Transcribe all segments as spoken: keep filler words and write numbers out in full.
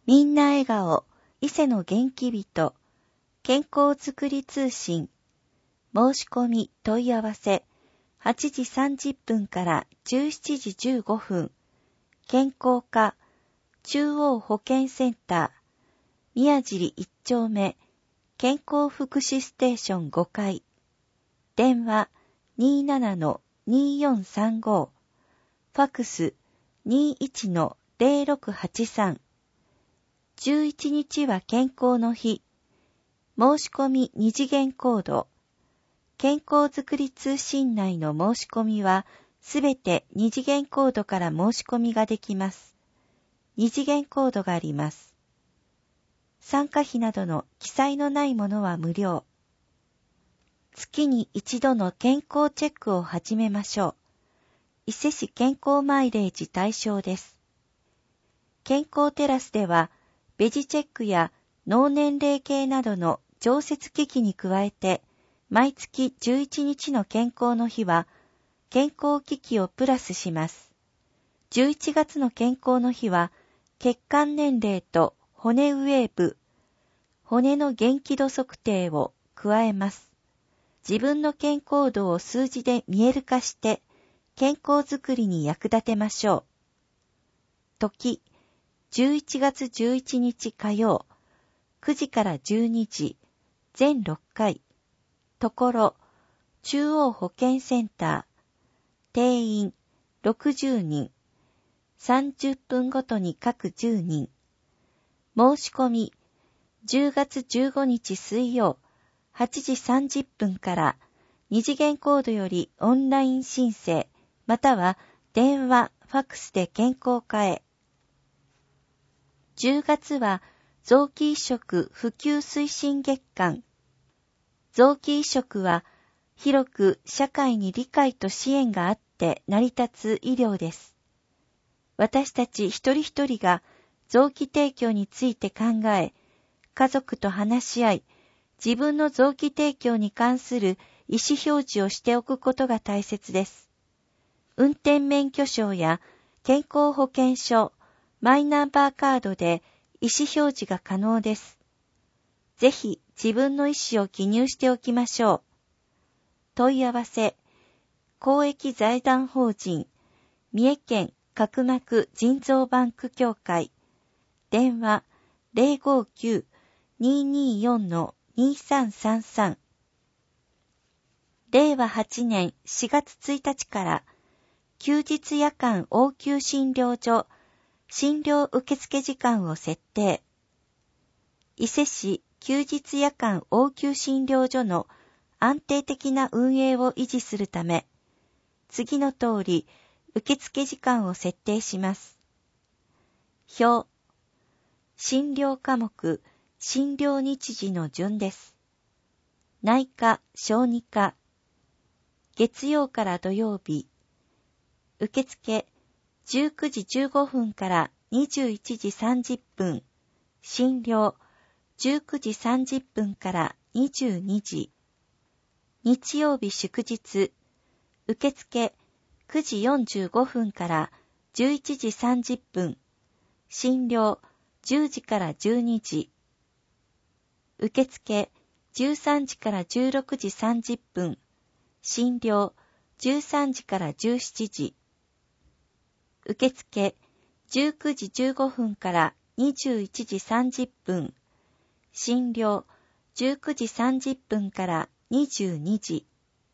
みんな笑顔、伊勢の元気人、健康づくり通信、申し込み問い合わせ、はちじさんじゅっぷんからじゅうしちじじゅうごふん、健康課、中央保健センター、宮尻いっ丁目、健康福祉ステーションごかい、電話 にーななのにーよんさんご、ファクス にーいちのゼロろくはちさん、じゅういちにちは健康の日、申し込みに次元コード、健康づくり通信内の申し込みはすべてに次元コードから申し込みができます。に次元コードがあります。参加費などの記載のないものは無料。月に一度の健康チェックを始めましょう。伊勢市健康マイレージ対象です。健康テラスでは、ベジチェックや脳年齢計などの常設機器に加えて、毎月じゅういちにちの健康の日は、健康機器をプラスします。じゅういちがつの健康の日は、血管年齢と骨ウェーブ、骨の元気度測定を加えます。自分の健康度を数字で見える化して、健康づくりに役立てましょう。時、じゅういちがつじゅういちにち火曜、くじからじゅうにじ、全ろっかい。ところ、中央保健センター、定員ろくじゅうにん、さんじゅっぷんごとに各じゅうにん。申し込み、じゅうがつじゅうごにち水曜、はちじさんじゅっぷんからに次元コードよりオンライン申請、または電話、ファクスで健康課へ。じゅうがつは臓器移植普及推進月間。臓器移植は広く社会に理解と支援があって成り立つ医療です。私たち一人一人が臓器提供について考え、家族と話し合い、自分の臓器提供に関する意思表示をしておくことが大切です。運転免許証や健康保険証、マイナンバーカードで意思表示が可能です。ぜひ自分の意思を記入しておきましょう。問い合わせ、公益財団法人、三重県角膜腎臓バンク協会、電話 ゼロごきゅう にーにーよん にーさんさんさん。れいわはちねんしがつついたちから休日夜間応急診療所診療受付時間を設定。伊勢市休日夜間応急診療所の安定的な運営を維持するため、次の通り受付時間を設定します。表、診療科目、診療日時の順です。内科、小児科、月曜から土曜日、受付じゅうくじじゅうごふんからにじゅういちじさんじゅっぷん、診療じゅうくじさんじゅっぷんからにじゅうにじ、日曜日祝日、受付くじよんじゅうごふんからじゅういちじさんじゅっぷん、診療じゅうじからじゅうにじ、受付じゅうさんじからじゅうろくじさんじゅっぷん、診療じゅうさんじからじゅうしちじ、受付じゅうくじじゅうごふんからにじゅういちじさんじゅっぷん、診療じゅうくじさんじゅっぷんからにじゅうにじ。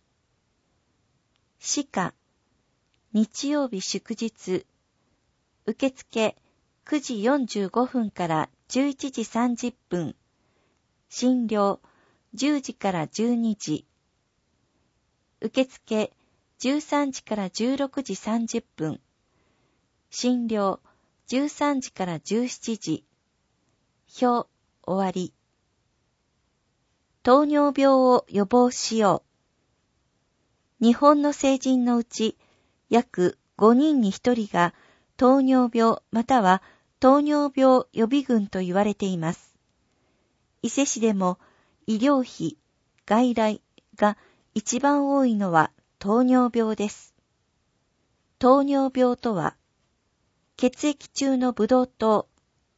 歯科、日曜日祝日、受付くじよんじゅうごふんからじゅういちじさんじゅっぷん、診療じゅうじからじゅうにじ、受付じゅうさんじからじゅうろくじさんじゅっぷん、診療じゅうさんじからじゅうしちじ。表、終わり。糖尿病を予防しよう。日本の成人のうち約ごにんにひとりが糖尿病または糖尿病予備軍と言われています。伊勢市でも医療費、外来が一番多いのは糖尿病です。糖尿病とは、血液中のブドウ糖、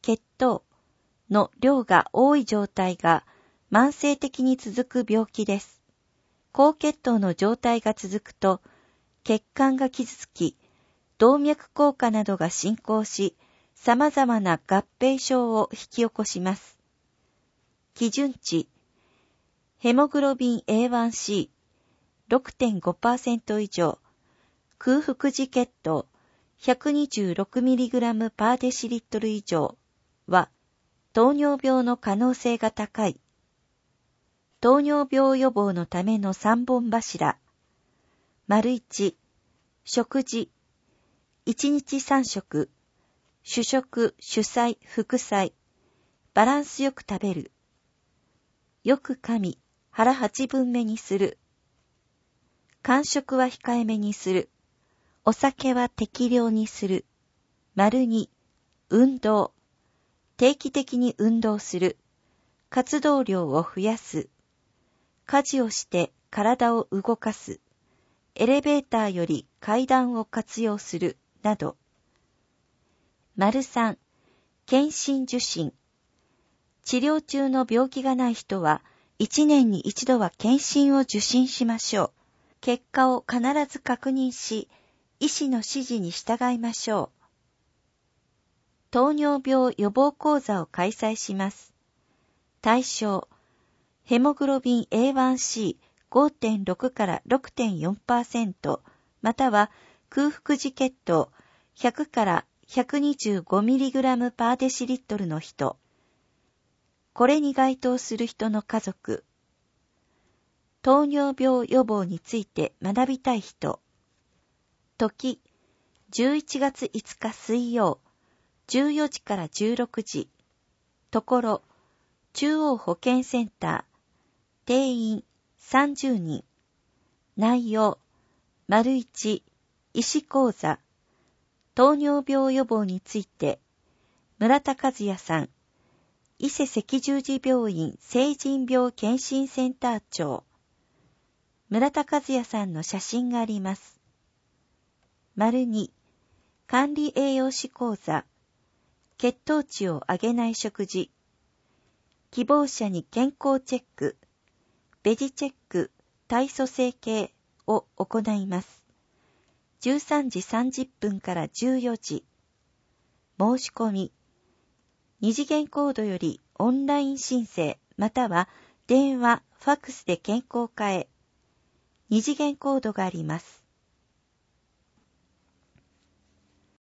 血糖の量が多い状態が慢性的に続く病気です。高血糖の状態が続くと、血管が傷つき、動脈硬化などが進行し、様々な合併症を引き起こします。基準値、ヘモグロビン エーワンシーろくてんごパーセント 以上、空腹時血糖 ひゃくにじゅうろくミリグラム パーデシリットル以上は糖尿病の可能性が高い。糖尿病予防のための三本柱。丸一、食事。一日三食。主食、主菜、副菜。バランスよく食べる。よく噛み、腹八分目にする。間食は控えめにする。お酒は適量にする。丸二、運動。定期的に運動する。活動量を増やす。家事をして体を動かす。エレベーターより階段を活用する。など。丸三、検診受診。治療中の病気がない人は、一年に一度は検診を受診しましょう。結果を必ず確認し、医師の指示に従いましょう。糖尿病予防講座を開催します。対象、ヘモグロビン エーワンシーごてんろく から ろくてんよんパーセント、または空腹時血糖ひゃくからひゃくにじゅうごミリグラム パーデシリットルの人。これに該当する人の家族。糖尿病予防について学びたい人。時、じゅういちがついつか水曜、じゅうよじからじゅうろくじ。ところ、中央保健センター。定員さんじゅうにん。内容、丸一、医師講座。糖尿病予防について、村田和也さん。伊勢赤十字病院成人病検診センター長。村田和也さんの写真があります。丸二、管理栄養士講座。血糖値を上げない食事。希望者に健康チェック、ベジチェック、体組成計を行います。じゅうさんじさんじゅっぷんからじゅうよじ。申し込み。二次元コードよりオンライン申請または電話、ファックスで健康課へ。二次元コードがあります。